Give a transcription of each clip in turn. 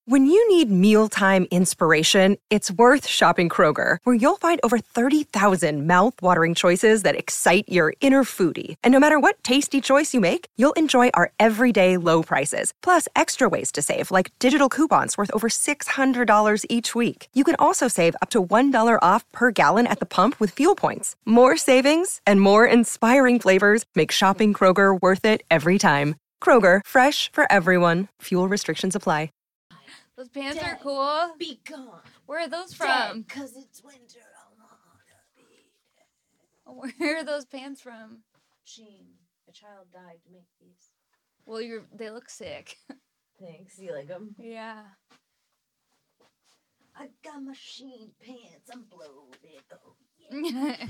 When you need mealtime inspiration, it's worth shopping Kroger, where you'll find over 30,000 mouth-watering choices that excite your inner foodie. And no matter what tasty choice you make, you'll enjoy our everyday low prices, plus extra ways to save, like digital coupons worth over $600 each week. You can also save up to $1 off per gallon at the pump with fuel points. More savings and more inspiring flavors make shopping Kroger worth it every time. Kroger, fresh for everyone. Fuel restrictions apply. Those pants are cool. Be gone. Where are those from? Because it's winter. I wanna be dead. Where are those pants from? Sheen. A child died to make these. Well, they look sick. Thanks. You like them? Yeah. I got my Sheen pants. I'm bloated. Oh, yeah.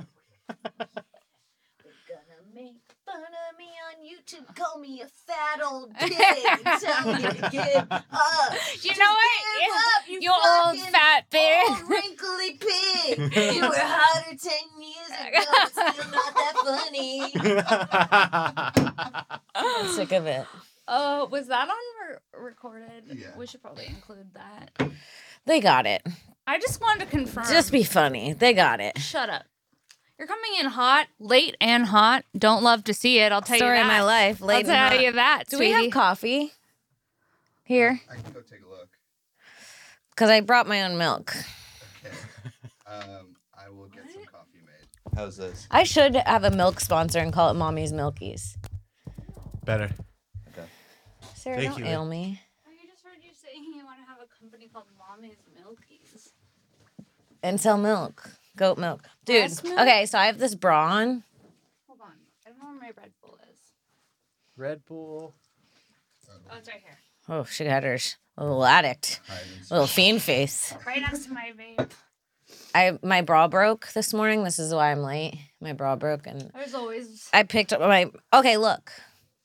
They're gonna make fun of me on YouTube. Call me a fat old pig. Tell me to give up. You know what? Give up, you old fat pig. Old wrinkly pig. You were hotter 10 years ago. Still not that funny. I'm sick of it. Oh, was that on recorded? Yeah. We should probably include that. They got it. I just wanted to confirm. Just be funny. They got it. Shut up. You're coming in hot, late and hot. Don't love to see it. I'll tell Story you of that. my life. Late I'll and tell hot. you that, Do sweetie. we have coffee here? I can go take a look. Because I brought my own milk. Okay. I will get some coffee made. How's this? I should have a milk sponsor and call it Mommy's Milkies. Better. Okay. Sarah, Thank don't you. ail me. I just heard you saying you want to have a company called Mommy's Milkies. And sell milk. Goat milk. Dude, Breast milk? okay, so I have this bra on. Hold on. I don't know where my Red Bull is. Red Bull. Oh, it's right here. Oh, she got her little addict. Little fiend face. Right next to my vape. My bra broke this morning. This is why I'm late. My bra broke and There's always... I picked up my... Okay, look.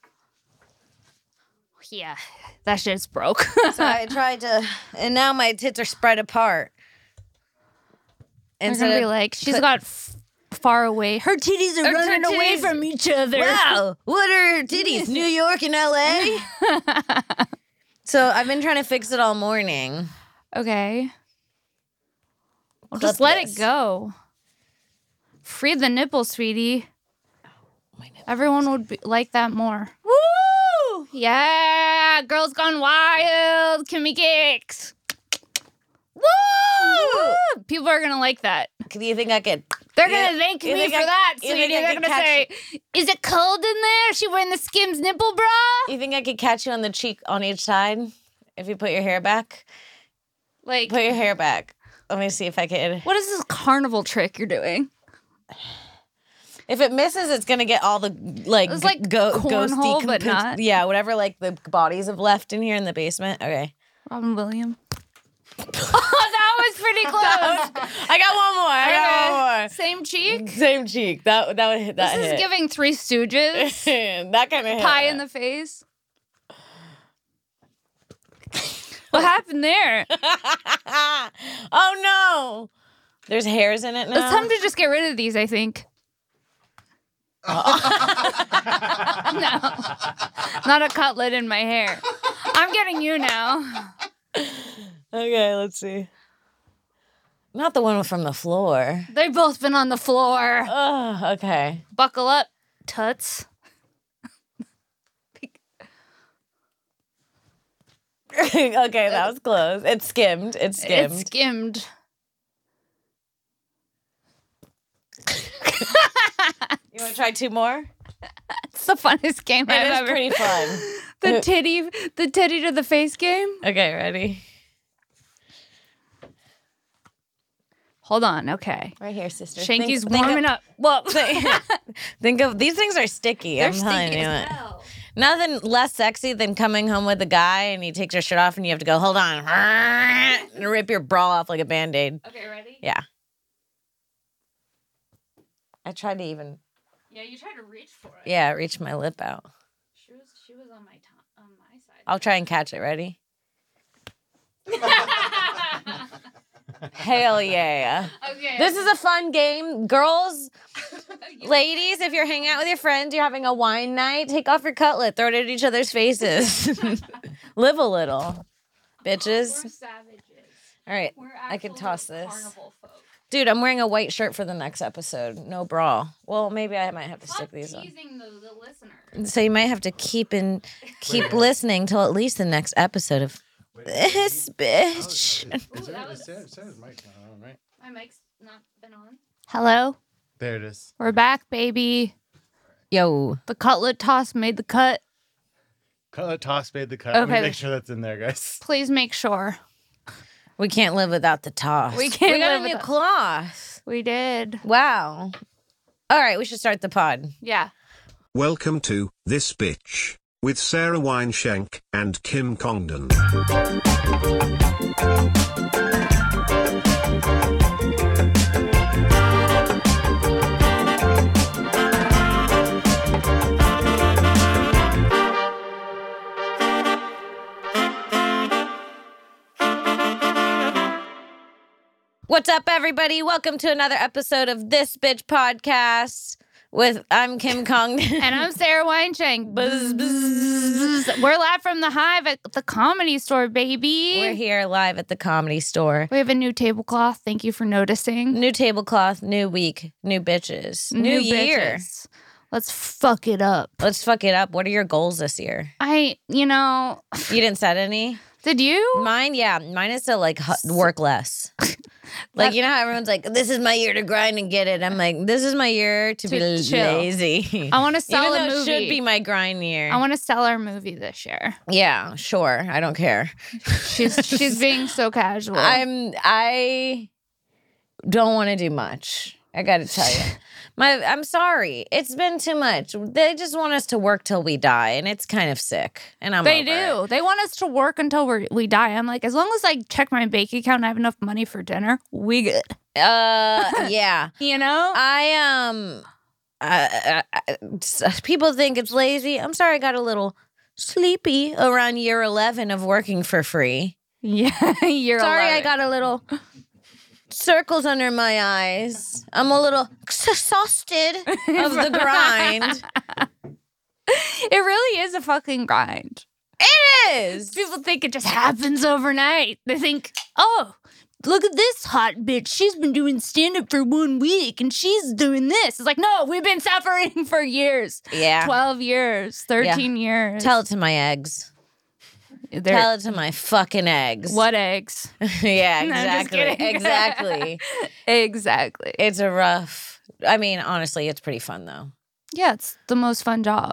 Yeah, that shit's broke. So I tried to... And now my tits are spread apart. They're Instead gonna be of like, she's got far away. Her titties are Her running away titties- from each other. Wow, what are her titties? New York and LA? So I've been trying to fix it all morning. Okay. Well, Clip just let this. it go. Free the nipple, sweetie. My nipple. Everyone would like that more. Woo! Yeah, girls gone wild. Kimmy kicks. Woo! People are gonna like that. Do you think I could... They're You- gonna thank you me think for I- that, you think sweetie. I They're could gonna catch say, "Is it cold in there? Is she wearing the Skims nipple bra?" You think I could catch you on the cheek on each side if you put your hair back? Like, Put your hair back. Let me see if I can. what is this carnival trick you're doing? If it misses, it's gonna get all the like It's like ghosty, cornhole, but not. Yeah, whatever like the bodies have left in here in the basement. Okay. Robin Williams. Oh, that was pretty close. I got one more. I got one more. Same cheek. Same cheek. That would hit. That This is hit. giving Three Stooges. That kind of hit. Pie in the face. What happened there? Oh no! There's hairs in it now. It's time to just get rid of these, I think. No. Not a cutlet in my hair. I'm getting you now. Okay, let's see. Not the one from the floor. They've both been on the floor. Oh, okay. Buckle up, tuts. Okay, that was close. It skimmed. It skimmed. It's skimmed. You want to try two more? It's the funnest game It I've is ever. pretty fun. The titty to the face game. Okay, ready? Hold on, okay. Right here, sister. Shanky's warming up. Well, Think of these things are sticky. they're I'm telling sticky you as it. hell. Nothing less sexy than coming home with a guy and he takes your shirt off and you have to go, hold on, and rip your bra off like a Band-Aid. Okay, ready? Yeah. I tried to even, Yeah, you tried to reach for it. yeah, reach my lip out. She was on my side. I'll try and catch it. Ready? Hell yeah. Okay. This is a fun game. Girls, ladies, if you're hanging out with your friends, you're having a wine night, take off your cutlet, throw it at each other's faces. Live a little. bitches. savages. All right, We're I can toss this. carnival folk. Dude, I'm wearing a white shirt for the next episode. No bra. Well, maybe I might have to stick these on. Teasing the listeners. So you might have to keep listening till at least the next episode of this bitch. Sarah's mic's not on, right? My mic's not been on. Hello, There it is. we're back, baby. Yo. The cutlet toss made the cut. Cutlet toss made the cut. Let me Okay. make sure that's in there, guys. Please make sure. We can't live without the toss. We can't We got live a new without- cloth. We did. Wow. All right, we should start the pod. Yeah. Welcome to This Bitch with Sarah Wineshank and Kim Congdon. What's up, everybody? Welcome to another episode of This Bitch Podcast I'm Kim Congdon. And I'm Sarah Wineshank. Buzz, buzz, buzz. We're live from the Hive at the Comedy Store, baby. We're here live at the Comedy Store. We have a new tablecloth. Thank you for noticing. New tablecloth, new week, new bitches, new year. Bitches. Let's fuck it up. Let's fuck it up. What are your goals this year? You You didn't set any? did you? Mine is to work less. Like, you know how everyone's like, this is my year to grind and get it. I'm like, this is my year to be chill. lazy. I want to sell Even a though movie. it should be my grind year. I want to sell our movie this year. Yeah, sure. I don't care. She's being so casual. I don't want to do much. I got to tell you. I'm sorry. It's been too much. They just want us to work till we die, and it's kind of sick. And They over do. it. They want us to work until we die. I'm like, as long as I check my bank account and I have enough money for dinner, we good. Yeah. You know? People think it's lazy. I'm sorry, I got a little sleepy around year 11 of working for free. Yeah, you're Sorry, 11. I got a little circles under my eyes. I'm a little exhausted of the grind. It really is a fucking grind. It is. People think it just happens overnight. They think, oh, look at this hot bitch. She's been doing stand-up for 1 week and she's doing this. It's like, no, we've been suffering for years. Yeah. 12 years, 13 years. Tell it to my eggs. Tell it to my fucking eggs. What eggs? Yeah, No, I'm just exactly. kidding. Exactly. Exactly. It's a rough. I mean, honestly, it's pretty fun though. Yeah, it's the most fun job.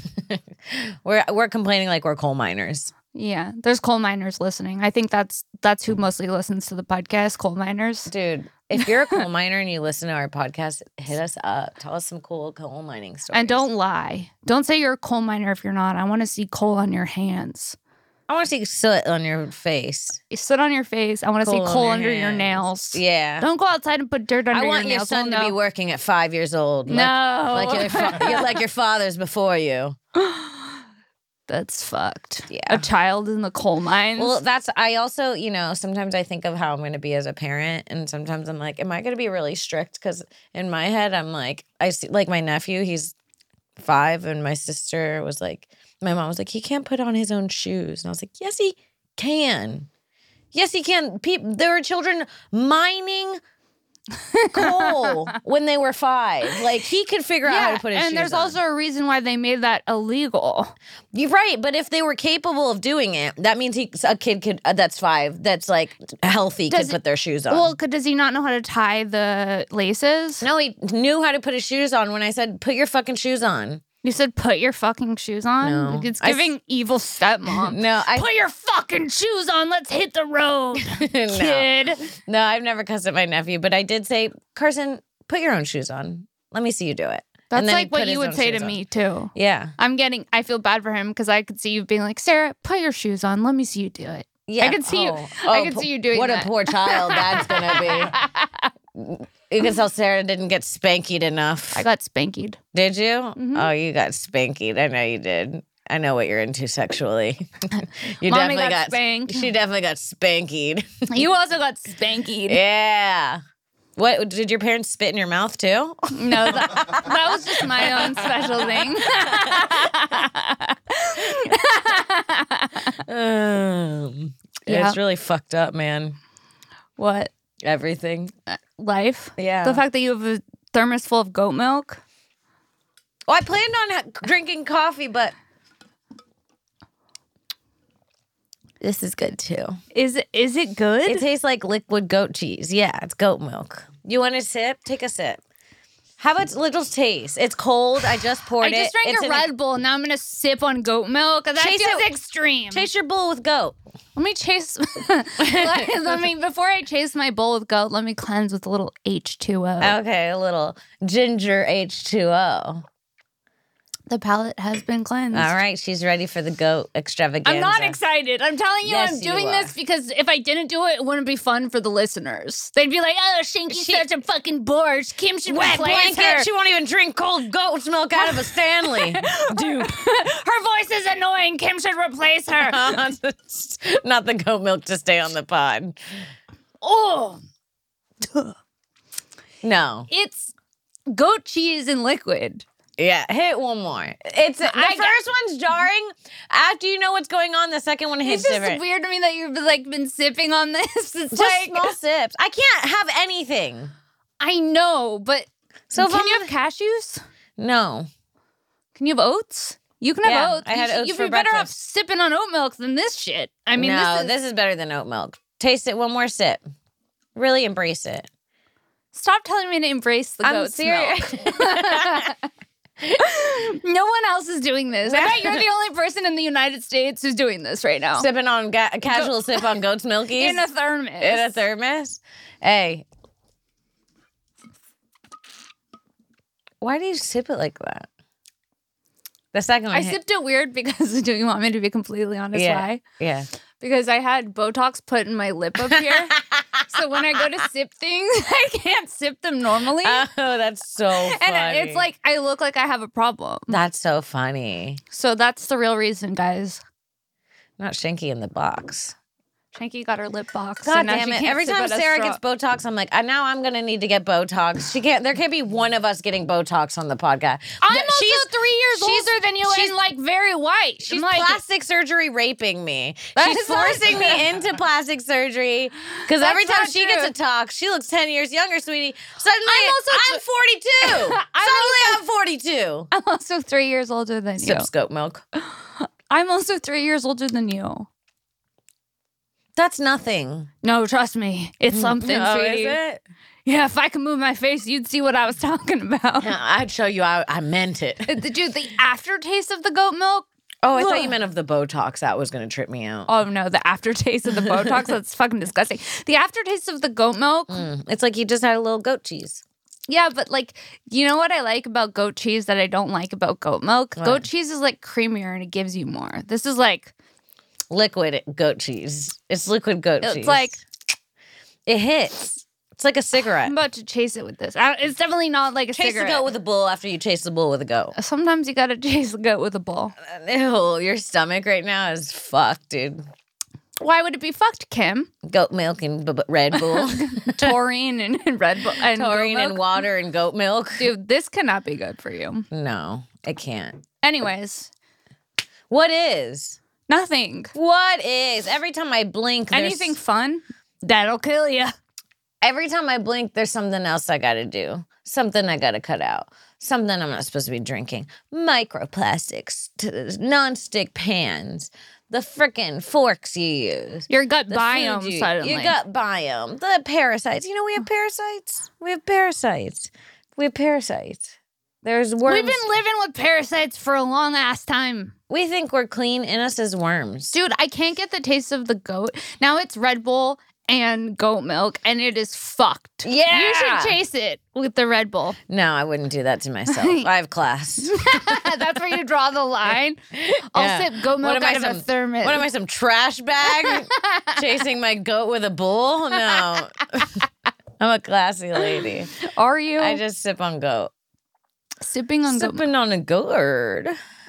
We're complaining like we're coal miners. Yeah, there's coal miners listening. I think that's who mostly listens to the podcast, coal miners. Dude, if you're a coal miner and you listen to our podcast, hit us up. Tell us some cool coal mining stories. And don't lie. Don't say you're a coal miner if you're not. I want to see coal on your hands. I want to see soot on your face. You sit on your face. I want to see Coal on coal your under your hands. nails. Yeah. Don't go outside and put dirt under I your want nails. your son We'll to be know. working at 5 years old. No. Like your father's before you. That's fucked. Yeah. A child in the coal mines. Well, I also, sometimes I think of how I'm going to be as a parent. And sometimes I'm like, am I going to be really strict? Because in my head, I'm like, I see, like my nephew, he's 5. And my sister was like, my mom was like, he can't put on his own shoes. And I was like, yes, he can. Yes, he can. There are children mining coal when they were 5. Like, he could figure out how to put his shoes on. and there's also a reason why they made that illegal. You're right, but if they were capable of doing it, that means a kid could that's 5, that's like healthy, could put their shoes on. Well, does he not know how to tie the laces? No, he knew how to put his shoes on when I said, put your fucking shoes on. You said put your fucking shoes on? No. It's giving evil stepmom. No, Put your fucking shoes on. Let's hit the road, kid. No, I've never cussed at my nephew, but I did say, Carson, put your own shoes on. Let me see you do it. That's And then he like what put you his would own say to shoes on. me, too. Yeah. I feel bad for him because I could see you being like, Sarah, put your shoes on. Let me see you do it. Yeah. I can see you. I can see you doing what that. a poor child that's going to be. You can tell Sarah didn't get spankied enough. I got spankied. Did you? Oh, you got spankied. I know you did. I know what you're into sexually. You Mommy definitely got spanked. She definitely got spankied. You also got spankied. Yeah. What did your parents spit in your mouth too? No, that was just my own special thing. Yeah. It's really fucked up, man. What? Everything. Life? Yeah. The fact that you have a thermos full of goat milk? Well, I planned on drinking coffee, but this is good too. Is it good? It tastes like liquid goat cheese. Yeah, it's goat milk. You want a sip? Take a sip. How about little taste? It's cold. I just poured it. I just drank It's a in Red Bull. Now I'm going to sip on goat milk. That Chase feels it- extreme. Chase your bowl with goat. Let me chase. let me, before I chase my bowl with goat, let me cleanse with a little H2O. Okay, a little ginger H2O. The palate has been cleansed. All right, she's ready for the goat extravaganza. I'm not excited. I'm telling you, Yes, I'm you doing are. this because if I didn't do it, it wouldn't be fun for the listeners. They'd be like, "Oh, Shanky's such a fucking bore. Kim should Wet replace blanket. her. She won't even drink cold goat's milk out of a Stanley. Dude. Her voice is annoying. Kim should replace her." Not the goat milk to stay on the pod. Oh, No. it's goat cheese in liquid. Yeah, hit one more. It's the first one's jarring. After you know what's going on, the second one hits It's just different. weird to me that you've been sipping on this. It's Just like small sips. I can't have anything. I know, but So if can I'm you have cashews? No. Can you have oats? You can have Yeah, oats. I had oats You'd for be better off breakfast. sipping on oat milk than this shit. I mean, no, this is better than oat milk. Taste it, one more sip. Really embrace it. Stop telling me to embrace the I'm goat's serious. milk. No one else is doing this. I bet you're the only person in the United States who's doing this right now. Sipping on casual sip on goat's milkies. In a thermos. In a thermos. Hey. Why do you sip it like that? The second one I sipped it weird because do you want me to be completely honest why? Yeah. Because I had Botox put in my lip up here. So when I go to sip things, I can't sip them normally. Oh, that's so funny. And it's like I look like I have a problem. That's so funny. So that's the real reason, guys. Not Shanky in the box. Shanky got her lip box. God and now damn she it. can't Every sip time out a Sarah straw. gets Botox, I'm like, now I'm going to need to get Botox. There can't be one of us getting Botox on the podcast. I'm also 3 years she's- older than you she's- and like very white. She's I'm like, plastic surgery raping me. That She's is not forcing true. me into plastic surgery because That's every time not she true. gets to talk, she looks 10 years younger, sweetie. Suddenly, I'm I'm 42. I'm 42. I'm also 3 years older than you. Sip scope milk. I'm also 3 years older than you. That's nothing. No, trust me. It's something, Oh, sweetie. is it? Yeah, if I could move my face, you'd see what I was talking about. Yeah, I'd show you I meant it. Dude, the aftertaste of the goat milk. Oh, I thought you meant of the Botox. That was going to trip me out. Oh no, the aftertaste of the Botox, that's fucking disgusting. The aftertaste of the goat milk. It's like you just had a little goat cheese. Yeah, but like, you know what I like about goat cheese that I don't like about goat milk? What? Goat cheese is like creamier and it gives you more. This is like, Liquid goat cheese. It's liquid goat cheese. it's like, It hits. It's like a cigarette. I'm about to chase it with this. It's definitely not like a Chase cigarette. the goat with a bull after you chase the bull with a goat. Sometimes you gotta chase the goat with a bull. Ew, your stomach right now is fucked, dude. Why would it be fucked, Kim? Goat milk and Red Bull. Taurine and Red Bull and goat Taurine and milk? water and goat milk. Dude, this cannot be good for you. No, it can't. Anyways, What is? nothing. What is? Every time I blink, there's... Anything fun? That'll kill you. Every time I blink, there's something else I gotta do. Something I gotta cut out. Something I'm not supposed to be drinking. Microplastics, non-stick pans, the frickin' forks you use. Your gut The biome food suddenly. Your gut biome. The parasites. You know, we have parasites. We have parasites. We have parasites. There's worms. We've been living with parasites for a long ass time. We think we're clean. In us is worms. Dude, I can't get the taste of the goat. Now it's Red Bull and goat milk, and it is fucked. Yeah. You should chase it with the Red Bull. No, I wouldn't do that to myself. I have class. That's where you draw the line. I'll Yeah. sip goat milk out of a thermos. What am I, some trash bag? Chasing my goat with a bull? No. I'm a classy lady. Are you? I just sip on goat. sipping on goat milk. Sipping on a gourd.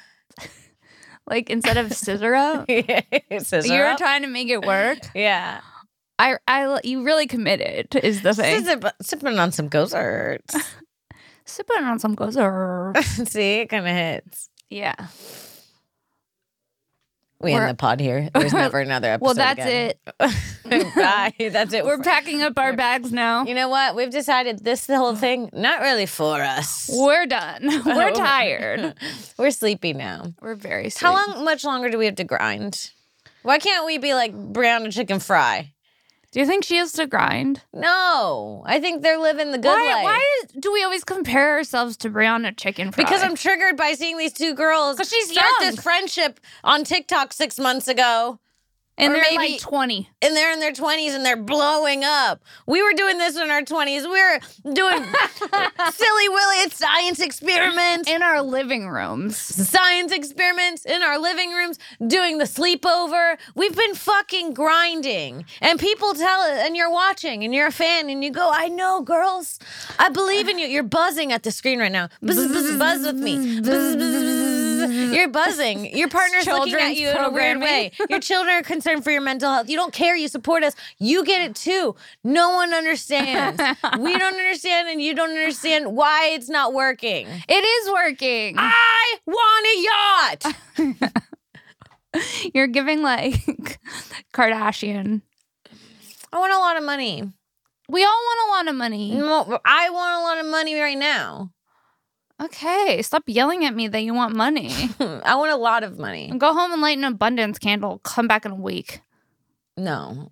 Like instead of scissor up? Scissor You're up. trying to make it work. Yeah. You really committed is the thing. Sipping on some gourds. Sipping on some goat. See, it kind of hits. Yeah. We end the pod here. There's never another episode. Well, that's again. it. Bye. That's it. We're packing up our bags now. You know what? We've decided the whole thing, not really for us. We're done. We're tired. We're sleepy now. We're very sleepy. Much longer do we have to grind? Why can't we be like Brianna Chicken Fry? Do you think she has to grind? No, I think they're living the good life. Why do we always compare ourselves to Brianna Chicken Fry? Because I'm triggered by seeing these two girls 'Cause she's start young. this friendship on TikTok 6 months ago. and or they're maybe- like 20. And they're in their 20s and they're blowing up. We were doing this in our 20s. We were doing silly willy science experiments. In our living rooms. Science experiments in our living rooms, doing the sleepover. We've been fucking grinding. And people tell it, and you're watching, and you're a fan, and you go, I know, girls. I believe in you. You're buzzing at the screen right now. Buzz, buzz, buzz with me. Buzz, buzz, buzz. You're buzzing. Your partner's looking at Children's you in a weird programming. way. Your children are concerned for your mental health. You don't care. You support us. You get it too. No one understands. We don't understand, and you don't understand why it's not working. It is working. I want a yacht. You're giving like Kardashian. I want a lot of money. We all want a lot of money. No, I want a lot of money right now. Okay, stop yelling at me that you want money. I want a lot of money. Go home and light an abundance candle. Come back in a week. No.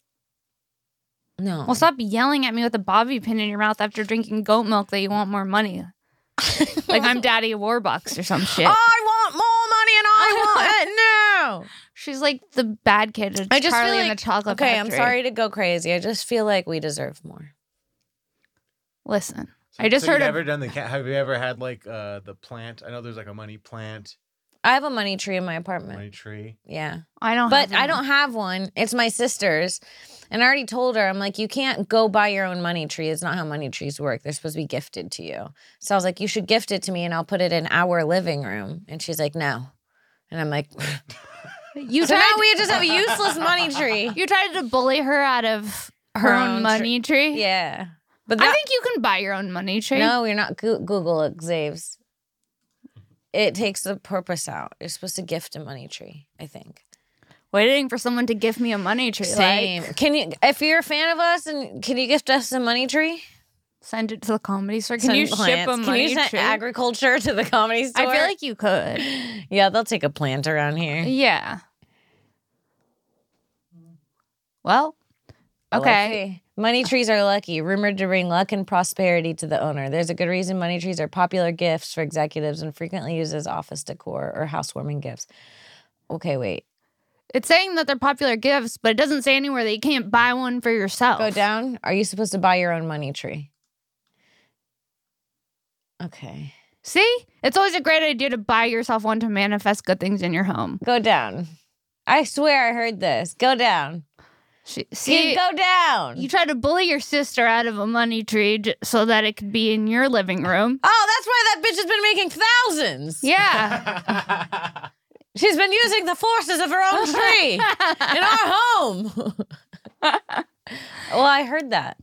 Well, stop yelling at me with a bobby pin in your mouth after drinking goat milk that you want more money. Like I'm Daddy Warbucks or some shit. I want more money and I want it now. She's like the bad kid of I just Charlie feel and like, the Chocolate okay, Factory. I'm sorry to go crazy. I just feel like we deserve more. Listen, I just So heard you've of... ever done have you ever had like the plant? I know there's like a money plant, I have a money tree in my apartment. money tree. Yeah. I don't But have I don't have one. It's my sister's. And I already told her, I'm like, you can't go buy your own money tree. It's not how money trees work. They're supposed to be gifted to you. So I was like, you should gift it to me and I'll put it in our living room. And she's like, no. And I'm like, You so tried, now we just have a useless money tree. you tried to bully her out of her own money tree? Yeah. But I think you can buy your own money tree. no, you're not. Google it, Zaves. It takes the purpose out. You're supposed to gift a money tree, I think. Waiting for someone to give me a money tree. Same. Like, Can you, if you're a fan of us, and can you gift us a money tree? send it to the Comedy Store. Can Send you ship plants. a Can money you send tree? agriculture to the Comedy Store? I feel like you could. Yeah, they'll take a plant around here. Yeah. Well, okay. Lucky. Money trees are lucky, rumored to bring luck and prosperity to the owner. There's a good reason money trees are popular gifts for executives and frequently used as office decor or housewarming gifts. Okay, wait. It's saying that they're popular gifts, but it doesn't say anywhere that you can't buy one for yourself. Go down. Are you supposed to buy your own money tree? Okay. See? It's always a great idea to buy yourself one to manifest good things in your home. Go down. I swear I heard this. Go down. See, Go down. you tried to bully your sister out of a money tree so that it could be in your living room. Oh, that's why that bitch has been making thousands. Yeah. She's been using the forces of her own tree in our home. Well, I heard that.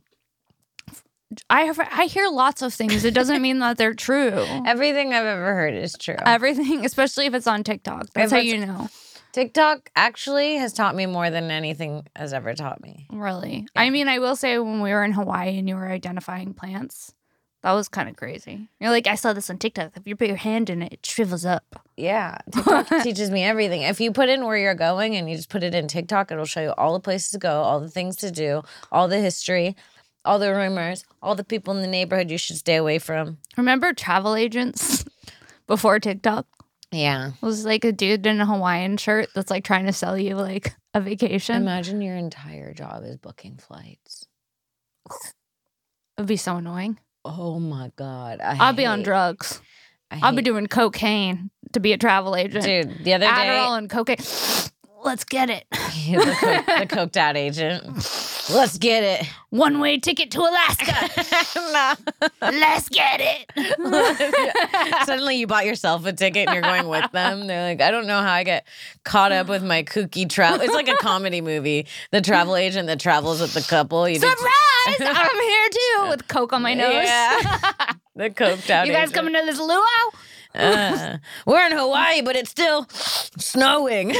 I hear lots of things. It doesn't mean that they're true. Everything I've ever heard is true. Everything, especially if it's on TikTok. That's how If it's- you know. TikTok actually has taught me more than anything has ever taught me. Really. I mean, I will say when we were in Hawaii and you were identifying plants, that was kind of crazy. You're like, I saw this on TikTok. If you put your hand in it, it shrivels up. Yeah, TikTok teaches me everything. If you put in where you're going and you just put it in TikTok, it'll show you all the places to go, all the things to do, all the history, all the rumors, all the people in the neighborhood you should stay away from. Remember travel agents before TikTok? Yeah. It was like a dude in a Hawaiian shirt that's like trying to sell you like a vacation. Imagine your entire job is booking flights. It would be so annoying. Oh my God. I'll be on drugs. I'll be doing cocaine to be a travel agent. Dude, the other day. Adderall and cocaine. Let's get it. the coked out agent. Let's get it. One-way ticket to Alaska. No. Let's get it. Suddenly you bought yourself a ticket and you're going with them. They're like, I don't know how I get caught up with my kooky travel. It's like a comedy movie. The travel agent that travels with the couple. You just- Surprise! I'm here too with coke on my nose. Yeah. The coked out You guys agent. coming to this luau? We're in Hawaii, but it's still snowing.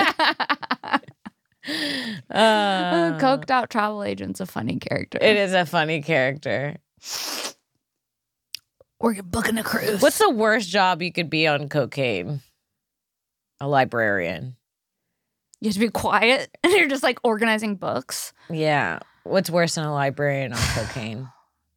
Coked out travel agent's a funny character. It is a funny character. We're booking a cruise. What's the worst job you could be on cocaine? A librarian. You have to be quiet and you're just like organizing books. Yeah. What's worse than a librarian on cocaine?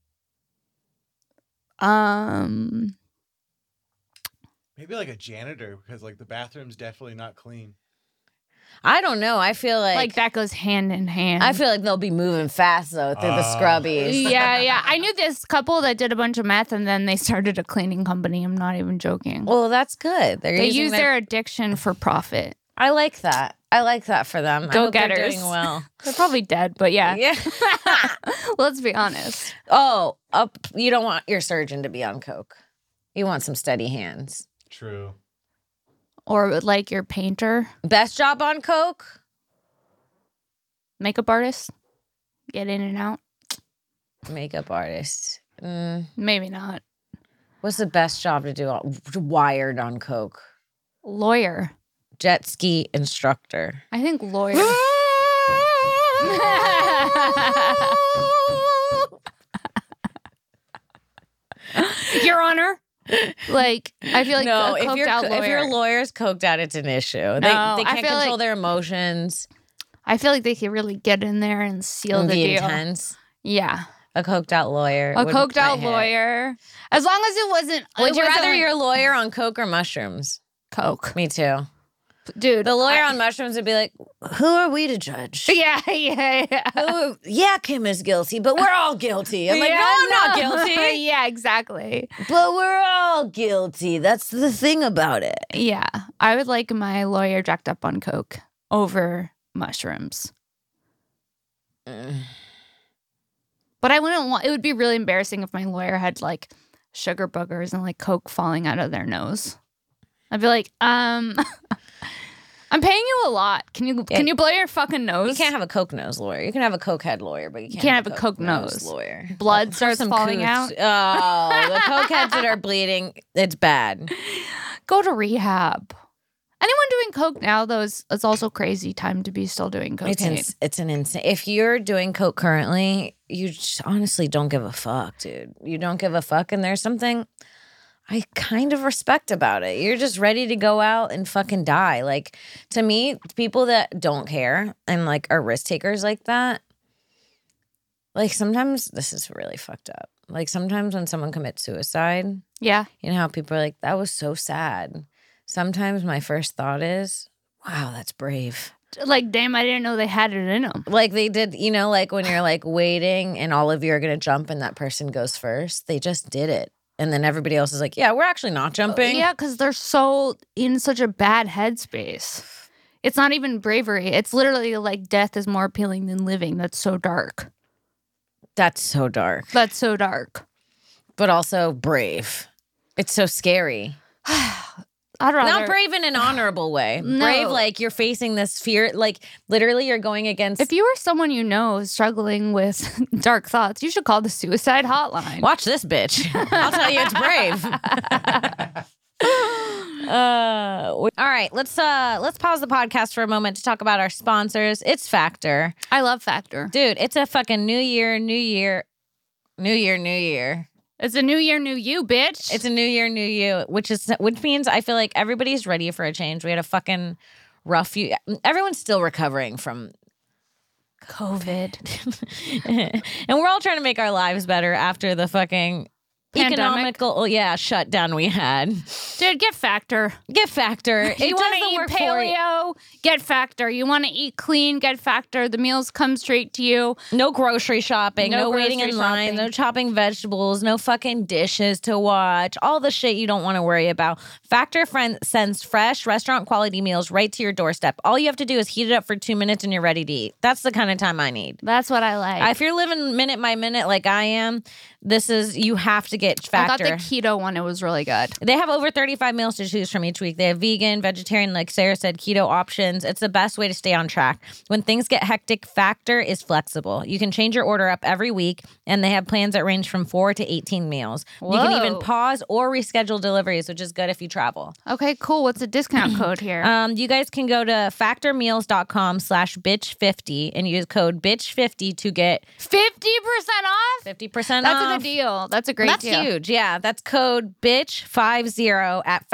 Maybe like a janitor because like the bathroom's definitely not clean. I don't know. I feel Like that goes hand in hand. I feel like they'll be moving fast though through the scrubbies. Yeah. I knew this couple that did a bunch of meth and then they started a cleaning company. I'm not even joking. Well, that's good. They use their addiction for profit. I like that. I like that for them. Go I hope they're getters. doing well. They're probably dead, but yeah. Yeah. Let's be honest. Oh, you don't want your surgeon to be on coke. You want some steady hands. True. Or like your painter, Best job on coke? makeup artist, get in and out. Makeup artist. Maybe not. What's the best job to do wired on coke? Lawyer. Jet ski instructor. I think lawyer. Your Honor. Like, I feel like No, a if coked out lawyer. if your lawyer's coked out, it's an issue. They No, I can't feel control like- their emotions. I feel like they could really get in there and seal And the be deal. intense. Yeah. A coked out lawyer. A would coked out might hit. lawyer. As long as it wasn't. Would it you wasn't rather like your lawyer on coke or mushrooms? Coke? Me too. Dude. The lawyer on mushrooms would be like, who are we to judge? Yeah. Yeah, Kim is guilty, but we're all guilty. I'm like, no, I'm not guilty. Yeah, exactly. But we're all guilty. That's the thing about it. Yeah. I would like my lawyer jacked up on coke over mushrooms. But I wouldn't want, it would be really embarrassing if my lawyer had like sugar boogers and like coke falling out of their nose. I'd be like, I'm paying you a lot. Can you blow your fucking nose? You can't have a coke nose lawyer. You can have a coke head lawyer, but you can't, have a coke nose. lawyer. Blood For starts some falling coots. out. Oh, the coke heads that are bleeding, it's bad. Go to rehab. Anyone doing coke now, though, it's also crazy time to be still doing cocaine. It's an insane. If you're doing coke currently, you just honestly don't give a fuck, dude. You don't give a fuck, and there's something I kind of respect about it. You're just ready to go out and fucking die. Like, to me, people that don't care and like are risk takers like that, like sometimes this is really fucked up. Like sometimes when someone commits suicide, Yeah. you know how people are like, that was so sad. Sometimes my first thought is, wow, that's brave. Like, damn, I didn't know they had it in them. Like they did, you know, like when you're like waiting and all of you are going to jump and that person goes first, they just did it. And then everybody else is like, yeah, we're actually not jumping. Yeah, because they're so in such a bad headspace. It's not even bravery. It's literally like death is more appealing than living. That's so dark. That's so dark, That's so dark. but also brave. It's so scary. I'd rather Not brave in an honorable way. No. Brave like you're facing this fear. Like literally you're going against. If you are someone you know struggling with dark thoughts, you should call the suicide hotline. Watch this bitch. I'll tell you it's brave. All right, let's pause the podcast for a moment to talk about our sponsors. It's Factor. I love Factor. Dude, it's a fucking new year. It's a new year, new you, bitch. It's a new year, new you, which means I feel like everybody's ready for a change. We had a fucking rough few. Everyone's still recovering from COVID. and we're all trying to make our lives better after the fucking Pandemic. economical shutdown we had. Dude, get Factor. Get Factor. You It does want the to work eat for you. paleo? Get Factor. You want to eat clean? Get Factor. The meals come straight to you. No grocery shopping, No no waiting in grocery line, shopping. no chopping vegetables, no fucking dishes to watch, all the shit you don't want to worry about. Factor sends fresh restaurant quality meals right to your doorstep. All you have to do is heat it up for 2 minutes and you're ready to eat. That's the kind of time I need. That's what I like. If you're living minute by minute like I am, you have to to get I got Factor. the keto one. It was really good. They have over 35 meals to choose from each week. They have vegan, vegetarian, like Sarah said, keto options. It's the best way to stay on track. When things get hectic, Factor is flexible. You can change your order up every week, and they have plans that range from 4 to 18 meals. You can even Whoa. pause or reschedule deliveries, which is good if you travel. Okay, cool. What's the discount code here? You guys can go to factormeals.com/bitch50 and use code bitch50 to get 50% off? 50% That's off. a good deal. That's a great That's deal. huge. Yeah. That's code bitch50 at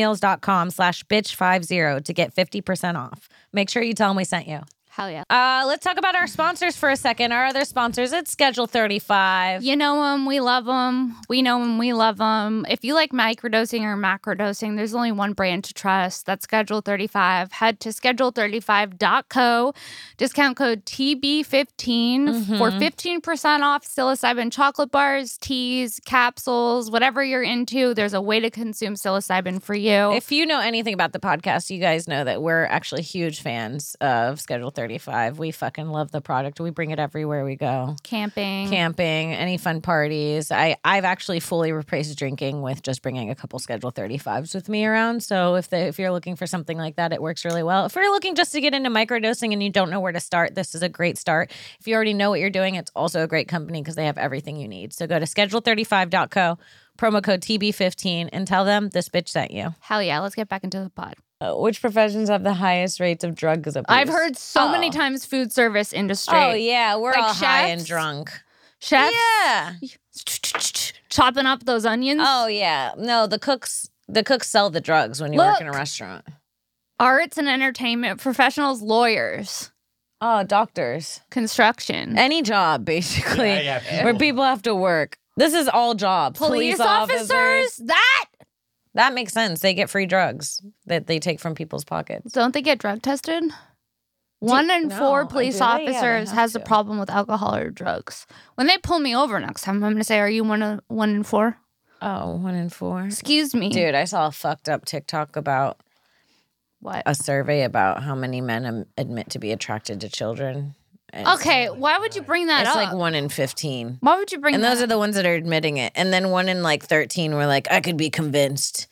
factormeals.com/bitch50 to get 50% off. Make sure you tell them we sent you. Hell yeah. Let's talk about our sponsors for a second. Our other sponsors, it's Schedule 35. You know them, we love them. We know them, we love them. If you like microdosing or macrodosing, there's only one brand to trust. That's Schedule 35. Head to schedule35.co. Discount code TB15 for 15% off psilocybin chocolate bars, teas, capsules, whatever you're into. There's a way to consume psilocybin for you. If you know anything about the podcast, you guys know that we're actually huge fans of Schedule 35. We fucking love the product. We bring it everywhere we go. Camping. Any fun parties. I've actually fully replaced drinking with just bringing a couple Schedule 35s with me around. So if you're looking for something like that, it works really well. If you're looking just to get into microdosing and you don't know where to start, this is a great start. If you already know what you're doing, it's also a great company because they have everything you need. So go to schedule35.co, promo code TB15, and tell them this bitch sent you. Hell yeah. Let's get back into the pod. Which professions have the highest rates of drug abuse? I've heard so many times food service industry. Oh, yeah. We're Like all high and chefs? drunk. Chefs Yeah. chopping up those onions. Oh, yeah. No, the cooks sell the drugs when you work in a restaurant. Arts and entertainment professionals, lawyers, Oh, doctors. construction, Any job, basically, Yeah, people. where people have to work. This is all jobs. police officers. That makes sense. They get free drugs that they take from people's pockets. Don't they get drug tested? 1 in no. 4 Oh, police do they? Yeah, they officers have has a to. problem with alcohol or drugs. When they pull me over next time, I'm going to say, "Are you 1 in 4?" Oh, 1 in 4. Excuse me. Dude, I saw a fucked up TikTok about What? a survey about how many men admit to be attracted to children. And Okay, why would you bring that It's up? like 1 in 15. Why would you bring And that those are up? the ones that are admitting it. And then 1 in like 13 were like, I could be convinced.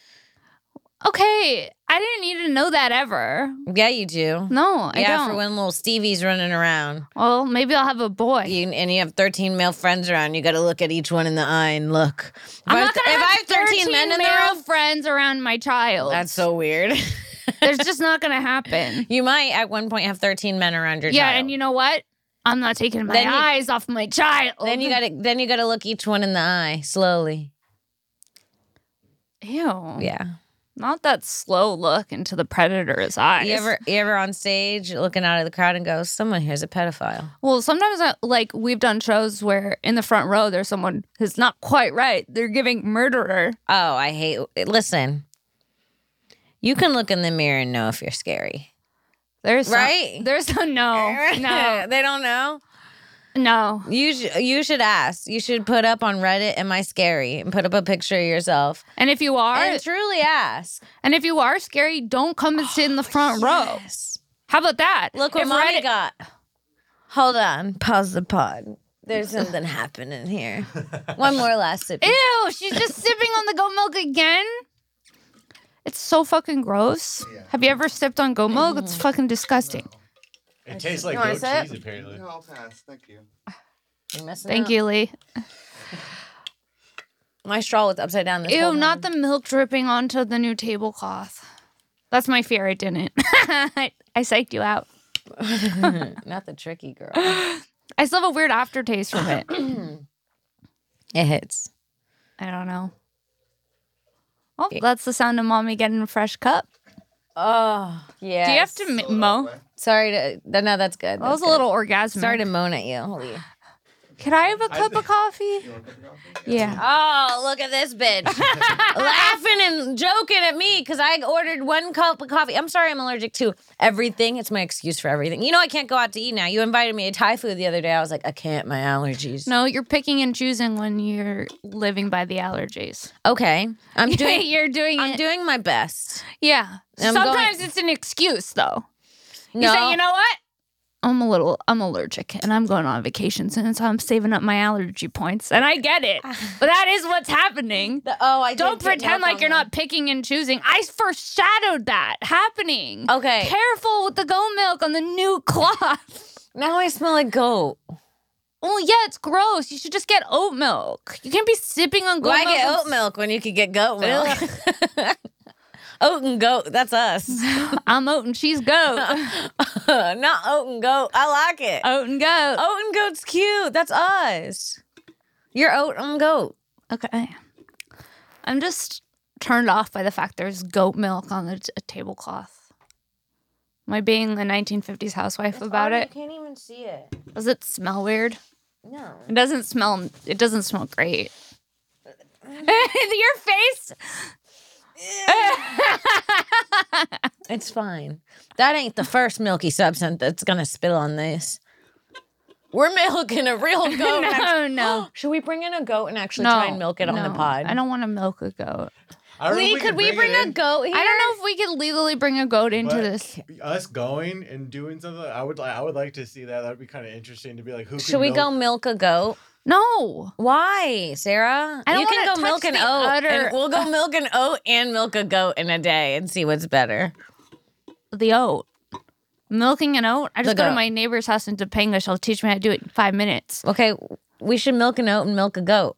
Okay, I didn't need to know that ever. Yeah, you do. No, I yeah, don't. for when little Stevie's running around. Well, maybe I'll have a boy. And you have 13 male friends around. You got to look at each one in the eye and look. I'm not If gonna I have 13 men in the male room, friends around my child. that's so weird. There's just not gonna happen. You might at one point have 13 men around your Yeah, child. and you know what? I'm not taking my Then you- eyes off my child. Then you gotta look each one in the eye slowly. Ew. Yeah. Not that slow look into the predator's eyes. You ever on stage looking out of the crowd and go, someone here's a pedophile. Well, sometimes we've done shows where in the front row there's someone who's not quite right. They're giving murderer. Oh, I hate. Listen, you can look in the mirror and know if you're scary. There's Right? There's no no They don't know. no. You should ask. You should put up on Reddit, "Am I scary?" and put up a picture of yourself And if you are, and truly ask. and if you are scary, don't come and sit in the front row. Yes. How about that? Look what If mommy Reddit- got. Hold on. Pause the pod. There's something happening here. One more last sip. Ew, she's just sipping on the goat milk again. It's so fucking gross. Yeah. Have you ever sipped on goat milk? It's fucking disgusting. It tastes like You wanna goat sip? cheese, apparently. No, I'll pass. Thank you. You're messing Thank up. you, Lee. My straw was upside down this Ew, whole not time. the milk dripping onto the new tablecloth. That's my fear. I didn't. I psyched you out. Not the tricky girl. I still have a weird aftertaste from it. It hits. I don't know. Oh, that's the sound of mommy getting a fresh cup. Oh, yeah. Do you have to moan? Sorry to. No, that's good. That was a little orgasmic. Sorry to moan at you. Holy. Can I have a cup of coffee? You want a cup of coffee? Yeah. Oh, look at this bitch. Laughing and joking at me because I ordered 1 cup of coffee. I'm sorry, I'm allergic to everything. It's my excuse for everything. You know, I can't go out to eat now. You invited me to Thai food the other day. I was like, I can't, my allergies. No, you're picking and choosing when you're living by the allergies. Okay. I'm doing You're doing I'm it. doing my best. Yeah. I'm Sometimes it's an excuse, though. You No. say, you know what? I'm allergic and I'm going on vacation soon, so I'm saving up my allergy points. And I get it. But that is what's happening. Don't pretend like you're not picking and choosing. I foreshadowed that happening. Okay. Careful with the goat milk on the new cloth. Now I smell like goat. Oh, yeah, it's gross. You should just get oat milk. You can't be sipping on goat milk. Why get oat milk when you could get goat milk? Oat and goat, that's us. I'm oat and she's goat. Not oat and goat. I like it. Oat and goat. Oat and goat's cute. That's us. You're oat and goat. Okay. I'm just turned off by the fact there's goat milk on a tablecloth. Am I being a 1950s housewife about it? You can't even see it. Does it smell weird? No. It doesn't smell great. Your face. It's fine. That ain't the first milky substance that's gonna spill on this. We're milking a real goat. No. Should we bring in a goat and actually try and milk it on the pod? I don't want to milk a goat. I don't know if Could we bring a goat here? I don't know if we could legally bring a goat into this. Us going and doing something, I would like to see that. That'd be kind of interesting to be like, who Should we go milk a goat? No. Why, Sarah? I don't you can wanna go milk touch an the oat. udder. And we'll go milk an oat and milk a goat in a day and see what's better. The oat. Milking an oat? I just The go to goat. my neighbor's house in Topanga. She'll teach me how to do it in 5 minutes. Okay, we should milk an oat and milk a goat.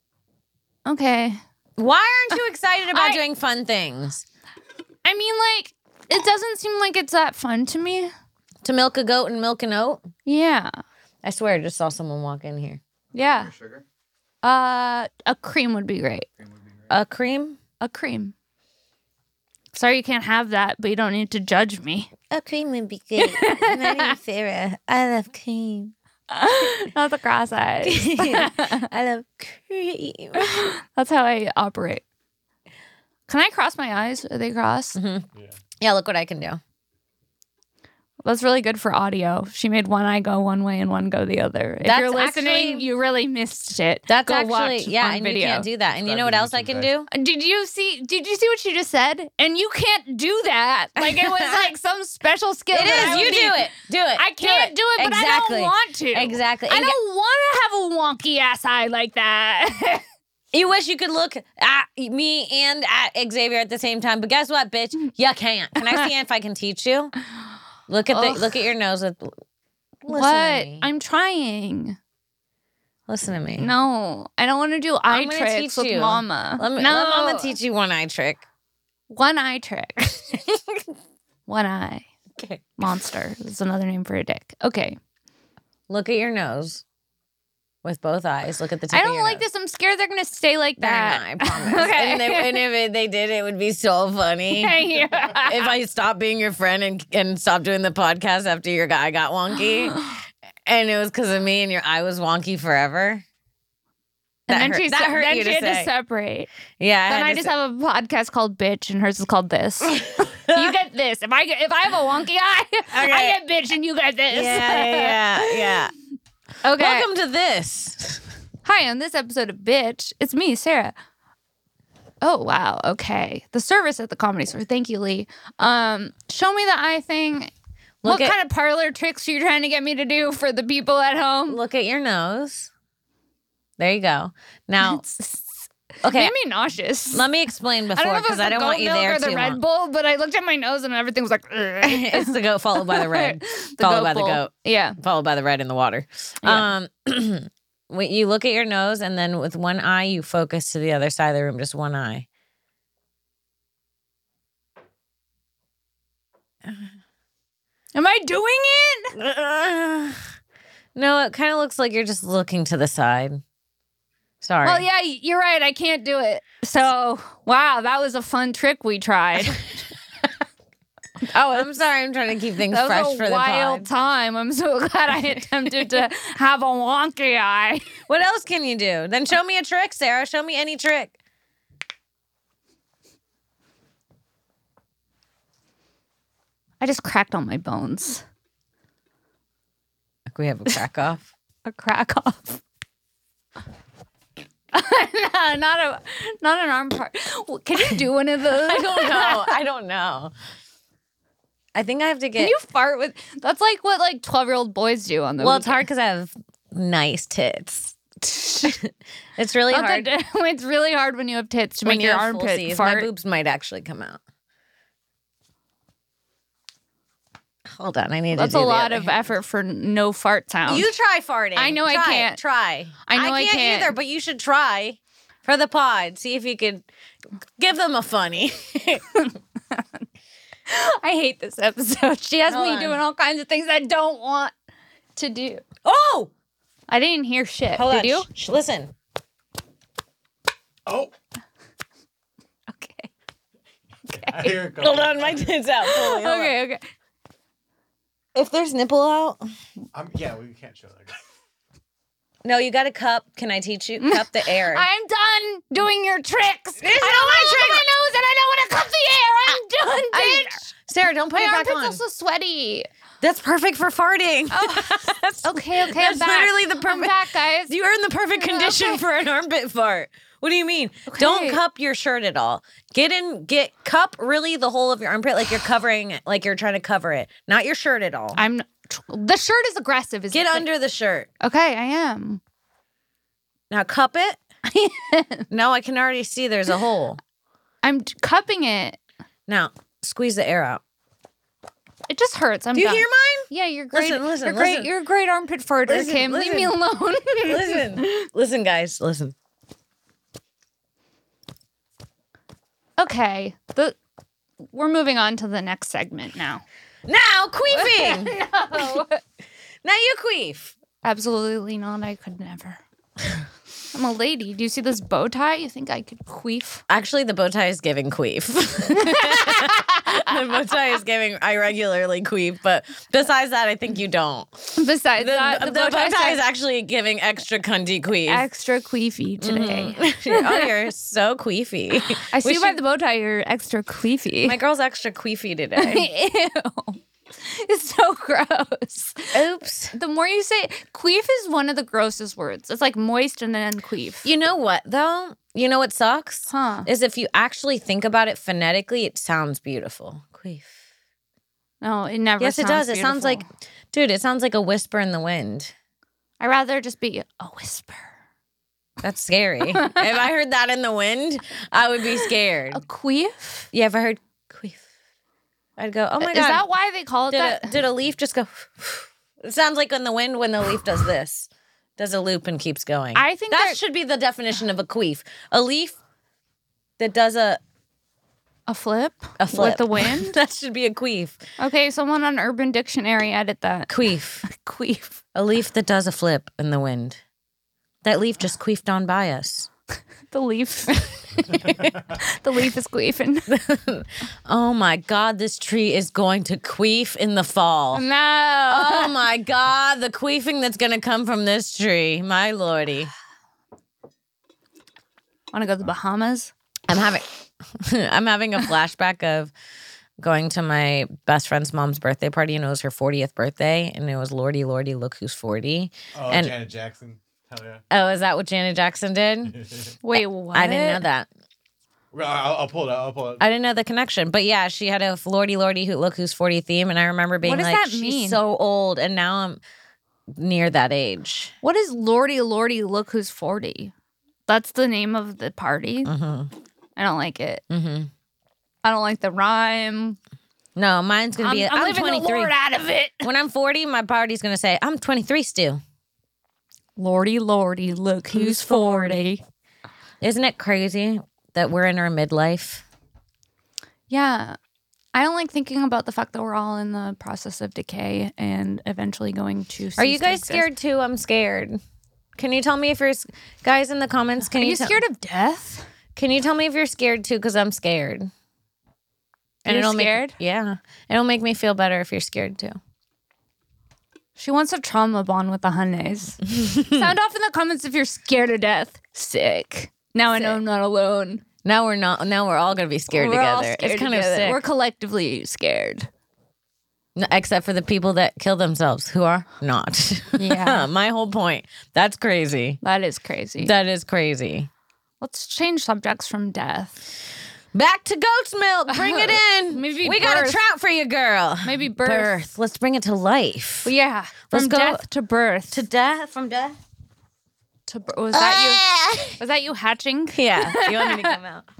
Okay. Why aren't you excited about doing fun things? I mean, like, it doesn't seem like it's that fun to me. To milk a goat and milk an oat? Yeah. I swear, I just saw someone walk in here. Yeah. Sugar? A cream would be great. A cream? A cream. Sorry you can't have that, but you don't need to judge me. A cream would be good. My name is Sarah. I love cream. Not the cross eyes. I love cream. That's how I operate. Can I cross my eyes? Are they crossed? Yeah, look what I can do. That's really good for audio. She made one eye go one way and one go the other. If That's you're listening, actually- you really missed it. That's Go actually, watch yeah, on and video. you can't do that. And you know what else I can do? Did you see what she just said? And you can't do that. Like it was like some special skill. It that I is. would You need. do it. Do it. I can't do it, but I don't want to. Exactly. I And don't want to have a wonky ass eye like that. you wish you could look at me and at Xavier at the same time, but guess what, bitch? You can't. Can I see if I can teach you? Look at your nose with. Listen what? to me. I'm trying. Listen to me. No, I don't want to do eye I'm gonna tricks teach with you. mama. Let Mama teach you one eye trick. One eye trick. One eye. Okay. Monster is another name for a dick. Okay. Look at your nose with both eyes. Look at the tip I of don't your like nose. this. I'm scared they're going to stay like They're that. not, I promise. Okay. And if they did, it would be so funny. If I stopped being your friend and stopped doing the podcast after your guy got wonky, and it was because of me and your eye was wonky forever. And then that hurt then you she to had say. to separate. Yeah. Then I just have a podcast called Bitch, and hers is called This. You get this. If I have a wonky eye, I get Bitch, and you get this. Yeah. Okay. Welcome to this. Hi, on this episode of Bitch, it's me, Sarah. Oh, wow. Okay. The service at the Comedy Store. Thank you, Lee. Show me the eye thing. What kind of parlor tricks are you trying to get me to do for the people at home? Look at your nose. There you go. Now, okay. Made me nauseous. Let me explain I don't know before if it was because the I don't goat want you milk there or the too Red long. Bull, but I looked at my nose and everything was like, ugh. It's the goat followed by the red, The followed goat by the bull. goat, Yeah. followed by the red in the water. Yeah. When you look at your nose and then with one eye you focus to the other side of the room, just one eye. Am I doing it? No, it kind of looks like you're just looking to the side. Sorry. Well, yeah, you're right. I can't do it. So, wow, that was a fun trick we tried. I'm sorry. I'm trying to keep things That fresh was for a the wild pod. time. I'm so glad I attempted to have a wonky eye. What else can you do? Then show me a trick, Sarah. Show me any trick. I just cracked all my bones. We have a crack off. A crack off. No, not an arm part. Can you do one of those? I don't know. I think I have to Can get. you fart with? That's like what like 12-year-old boys do on the. Well, it's hard because I have nice tits. It's really Not hard that- it's really hard when you have tits to when make you your have full armpit Cs. fart. My boobs might actually come out. Hold on, I need That's to do a the lot other of hand. effort for no fart sound. You try farting. I know I Try it. can't. Try. I know I can't. either, but you should try for the pod. See if you could give them a funny. I hate this episode. She has Hold me on. doing all kinds of things I don't want to do. Oh, I didn't hear shit. hold Did on. you? Listen. Oh, Okay. here it goes. Hold on, my tits out fully. Hold on. Okay. If there's nipple out, Yeah, we can't show that. no, you got to cup. Can I teach you? Cup the air. I'm done doing your tricks. I not don't my want to trick. my nose and I don't want to cup the air. I'm done, I- bitch. Sarah, don't put My it back armpits on. are so sweaty. That's perfect for farting. Okay, I'm That's back. literally the I'm perfect. back, guys. You are in the perfect condition Okay. for an armpit fart. What do you mean? Don't Okay. cup your shirt at all. Get cup really the whole of your armpit like you're covering it, like you're trying to cover it. Not your shirt at all. The shirt is aggressive. Is Get the thing. under the shirt. Okay, I am. Now cup it. No, I can already see there's a hole. I'm cupping it. Now squeeze the air out. It just hurts. I'm Do you done. hear mine? Yeah, you're great. Listen, you're great. listen. You're a great armpit farter, Listen, Kim. Leave me alone. Listen, guys, listen. Okay. We're moving on to the next segment now. Now queefing. No. Now you queef. Absolutely not. I could never. I'm a lady. Do you see this bow tie? You think I could queef? Actually, the bow tie is giving queef. The bow tie is giving. I regularly queef, but besides that, I think you don't. Besides The that, bow tie is actually giving extra cunty queef. extra queefy today. Oh, you're so queefy. I see We by should- the bow tie you're extra queefy. My girl's extra queefy today. Ew. It's so gross. Oops. The more you say queef is one of the grossest words. It's like moist and then queef. You know what, though? You know what sucks? Huh. Is if you actually think about it phonetically, it sounds beautiful. Queef. No, it never Yes, it sounds does. It sounds like, beautiful. dude, it sounds like a whisper in the wind. I'd rather just be a whisper. That's scary. If I heard that in the wind, I would be scared. A queef? Yeah, if I heard queef, I'd go, oh my Is God. that why they call it that? Did a leaf just go? It sounds like in the wind when the leaf does this, does a loop and keeps going. I think that there- should be the definition of a queef. A leaf that does a flip? flip With the wind? that should be a queef. Okay, someone on Urban Dictionary edit that. Queef. Queef. A leaf that does a flip in the wind. That leaf just queefed on by us. The leaf. The leaf is queefing. Oh my God, this tree is going to queef in the fall. No. Oh my God, the queefing that's going to come from this tree. My lordy. Want to go to the Bahamas? I'm having a flashback of going to my best friend's mom's birthday party, and it was her 40th birthday, and it was Lordy, Lordy, look who's 40. Oh, And- Janet Jackson. Hell yeah. Oh, is that what Janet Jackson did? Wait, what? I didn't know that. Well, I'll pull it out. I'll pull it out. I didn't know the connection. But yeah, she had a Lordy, Lordy, look who's 40 theme, and I remember being What does like, that she's mean? so old, and now I'm near that age. What is Lordy Lordy look who's 40? That's the name of the party? Mm-hmm. I don't like it. Mm-hmm. I don't like the rhyme. No, mine's going to be, I'm I'm leaving 23. the Lord out of it. When I'm 40, my party's going to say, I'm 23 still. Lordy Lordy, look who's 40. Isn't it crazy that we're in our midlife? Yeah. I don't like thinking about the fact that we're all in the process of decay and eventually going to Are cease you to guys exist. scared too? I'm scared. Can you tell me if you're guys in the comments? Can Are you tell- scared of death? Can you tell me if you're scared too? Because I'm scared. You're it'll scared? It'll make me feel better if you're scared too. She wants a trauma bond with the Hunnays. Sound off in the comments if you're scared of death. Sick. Now I know I'm not alone. Now we're not. Now we're all gonna be scared We're all together. scared It's kind together. of sick. We're collectively scared. Except for the people that kill themselves, who are not. Yeah. My whole point. That's crazy. That is crazy. That is crazy. Let's change subjects from death. Back to goat's milk. Bring it in. Maybe we got a birth. trout for you, girl. Maybe birth. Let's bring it to life. Yeah. Let's From go death to birth. to death. From death. Was that you? Was that you hatching? Yeah. You want me to come out?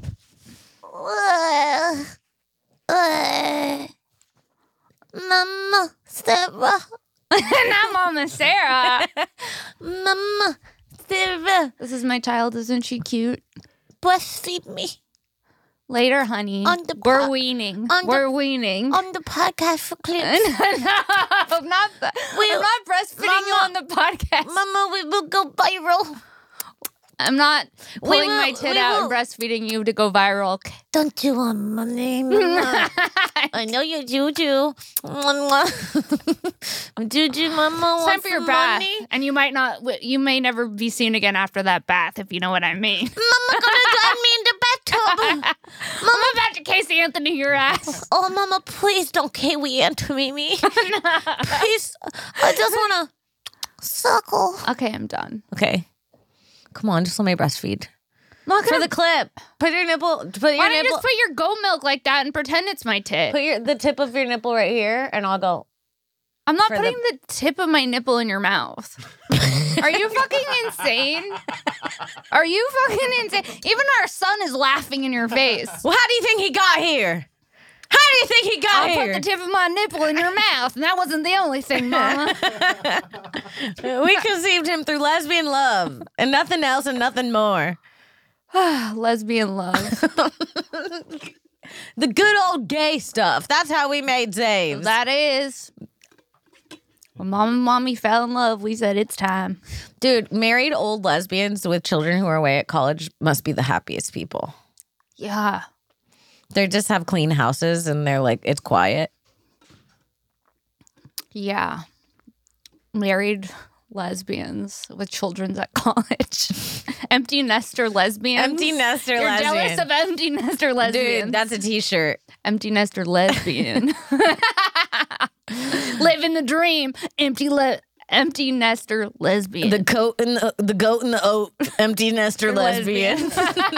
Mama, Sarah. Not Mama Sarah. Mama, Sarah. This is my child. Isn't she cute? Breastfeed me Later, honey. On the We're po- weaning. on the- We're weaning. on the podcast for clips. No, I'm not breastfeeding you Mama- on the podcast. Mama, we will go viral. I'm not pulling will- my tit we out will- and breastfeeding you to go viral. Don't you want my name? Mama? I know you're Juju. I'm Juju, Mama. It's Want time for your some bath, money? and you may never be seen again after that bath, if you know what I mean. Mama gonna drive me in the bathtub. I'm about to Casey Anthony your ass. Oh, Mama, please don't Kiwi Anthony me. Please, I just wanna suckle. Okay, I'm done. Okay. Come on, just let me breastfeed. Not For the clip. Put your nipple. Put your Why don't you nipple. just put your goat milk like that and pretend it's my tit? Put the tip of your nipple right here, and I'll go. I'm not for putting the tip of my nipple in your mouth. Are you fucking insane? Are you fucking insane? Even our son is laughing in your face. Well, how do you think he got here? How do you think he got I here? put the tip of my nipple in your mouth, and that wasn't the only thing, Mama. We conceived him through lesbian love and nothing else and nothing more. Lesbian love. The good old gay stuff. That's how we made Zaves. That is. When Mom and Mommy fell in love, we said it's time. Dude, married old lesbians with children who are away at college must be the happiest people. Yeah. They just have clean houses and they're like, it's quiet. Yeah. Married lesbians with children at college. Empty nester lesbians. Empty nester You're lesbian. jealous of empty nester lesbians. Dude, that's a t-shirt. empty nester lesbian. Living the dream. Empty nester lesbian. The goat and the oat, empty nester lesbian.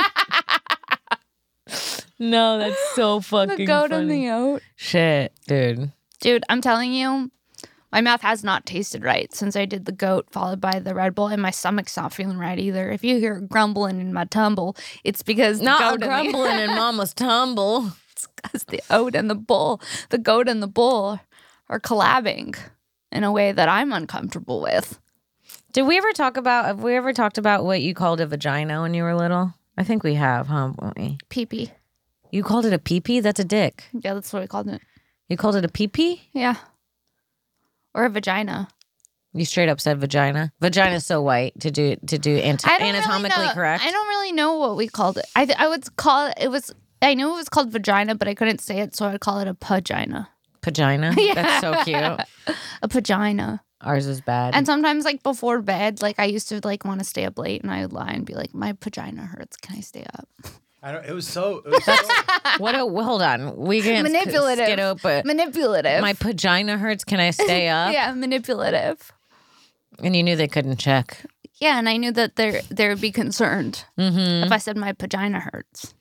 No, that's so fucking The goat funny. and the oat. Shit, dude. Dude, I'm telling you, my mouth has not tasted right since I did the goat followed by the Red Bull, and my stomach's not feeling right either. If you hear grumbling in my tumble, it's because the Not goat a and the- grumbling in mama's tumble. It's because the oat and the bull, the goat and the bull are collabing in a way that I'm uncomfortable with. Have we ever talked about what you called a vagina when you were little? I think we have, huh? Won't we? Pee-pee. You called it a pee-pee? That's a dick. Yeah, that's what we called it. You called it a pee-pee? Yeah. Or a vagina. You straight up said vagina. Vagina's so white to do I don't anatomically really know, correct. I don't really know what we called it. I would call it was. I knew it was called vagina, but I couldn't say it, so I would call it a pagina. Pagina? Yeah. That's so cute. A pagina. Ours is bad. And sometimes, like before bed, like I used to like want to stay up late, and I would lie and be like, "My vagina hurts. Can I stay up?" I don't. It was so. Hold on. We can Manipulative. skid up, but Manipulative. my vagina hurts. Can I stay up? Yeah, manipulative. And you knew they couldn't check. Yeah, and I knew that they would be concerned if I said my vagina hurts.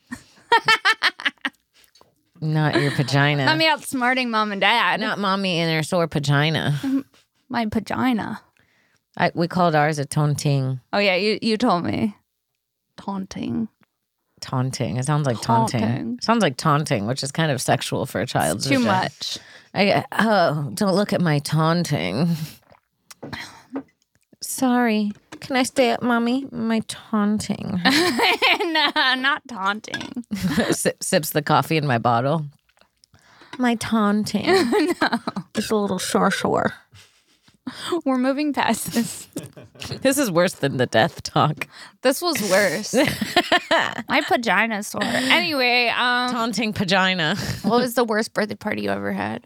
Not your vagina. Not me outsmarting mom and dad. Not mommy in her sore vagina. My vagina. We called ours a taunting. Oh yeah, you told me. Taunting. Taunting. It sounds like taunting. Taunting. Sounds like taunting, which is kind of sexual for a child's Too vagina. much. Don't look at my taunting. Sorry. Can I stay up, mommy? My taunting. No, not taunting. Sips the coffee in my bottle. My taunting. No. It's a little sore. We're moving past this. This is worse than the death talk. This was worse. My vagina's sore. Anyway, Taunting vagina. what was the worst birthday party you ever had?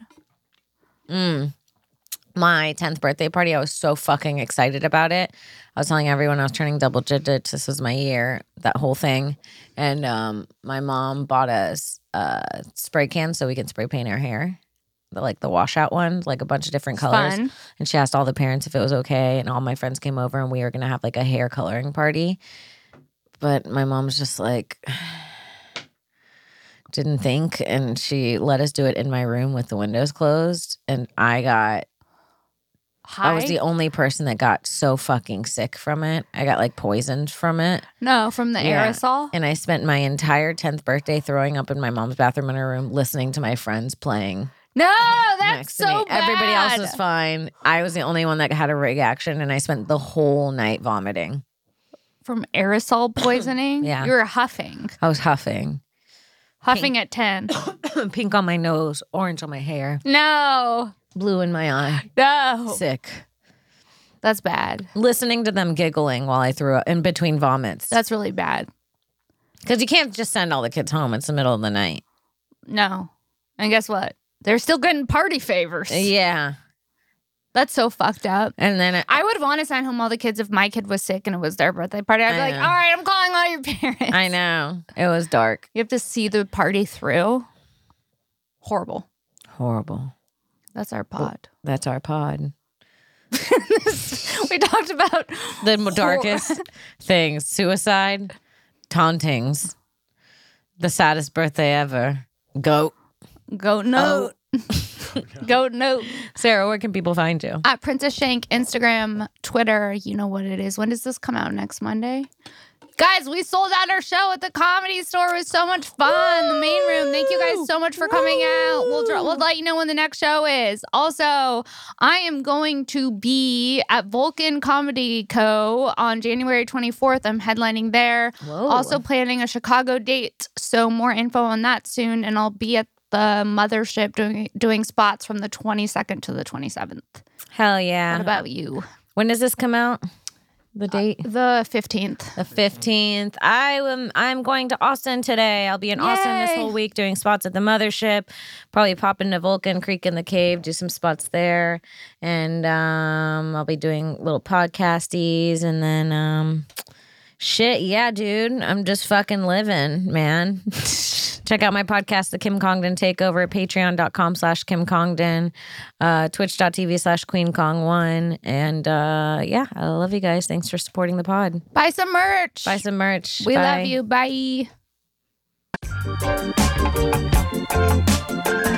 My 10th birthday party, I was so fucking excited about it. I was telling everyone I was turning double digits. This was my year, that whole thing. And my mom bought us spray cans so we can spray paint our hair. The washout ones, like a bunch of different colors. Fun. And she asked all the parents if it was okay. And all my friends came over and we were going to have like a hair coloring party. But my mom's just like, didn't think, and she let us do it in my room with the windows closed. And I was the only person that got so fucking sick from it. I got like poisoned from it. No, from the Yeah. aerosol. And I spent my entire 10th birthday throwing up in my mom's bathroom in her room, listening to my friends playing No, that's next to so me. bad. Everybody else was fine. I was the only one that had a reaction, and I spent the whole night vomiting. From aerosol poisoning. Yeah. You were huffing. I was huffing. Huffing at 10. Pink on my nose, orange on my hair, No. blue in my eye. No. Sick. That's bad. Listening to them giggling while I threw up in between vomits. That's really bad. Because you can't just send all the kids home. It's the middle of the night. No. And guess what? They're still getting party favors. Yeah. That's so fucked up. And then I would want to send home all the kids if my kid was sick and it was their birthday party. I'd be I like, know. all right, I'm calling all your parents. I know. It was dark. You have to see the party through. Horrible. Horrible. That's our pod. That's our pod. We talked about The darkest things. Suicide, tauntings, the saddest birthday ever. Goat. goat note. Goat note. Sarah, where can people find you? At Princess Shank, Instagram, Twitter. You know what it is. When does this come out? Next Monday? Guys, we sold out our show at the Comedy Store. It was so much fun. The main room. Thank you guys so much for coming out. We'll let you know when the next show is. Also, I am going to be at Vulcan Comedy Co. on January 24th. I'm headlining there. Whoa. Also planning a Chicago date. So more info on that soon. And I'll be at the Mothership doing spots from the 22nd to the 27th. Hell yeah. What about you? When does this come out? The date? The 15th. The 15th. I'm going to Austin today. I'll be in Austin this Yay. whole week doing spots at the Mothership. Probably pop into Vulcan Creek in the Cave, do some spots there. And I'll be doing little podcasties. And then, shit, yeah, dude. I'm just fucking living, man. Check out my podcast, The Kim Congdon Takeover, at patreon.com/Kim Congdon, twitch.tv/QueenKong1. And yeah, I love you guys. Thanks for supporting the pod. Buy some merch. Buy some merch. We Bye. love you. Bye.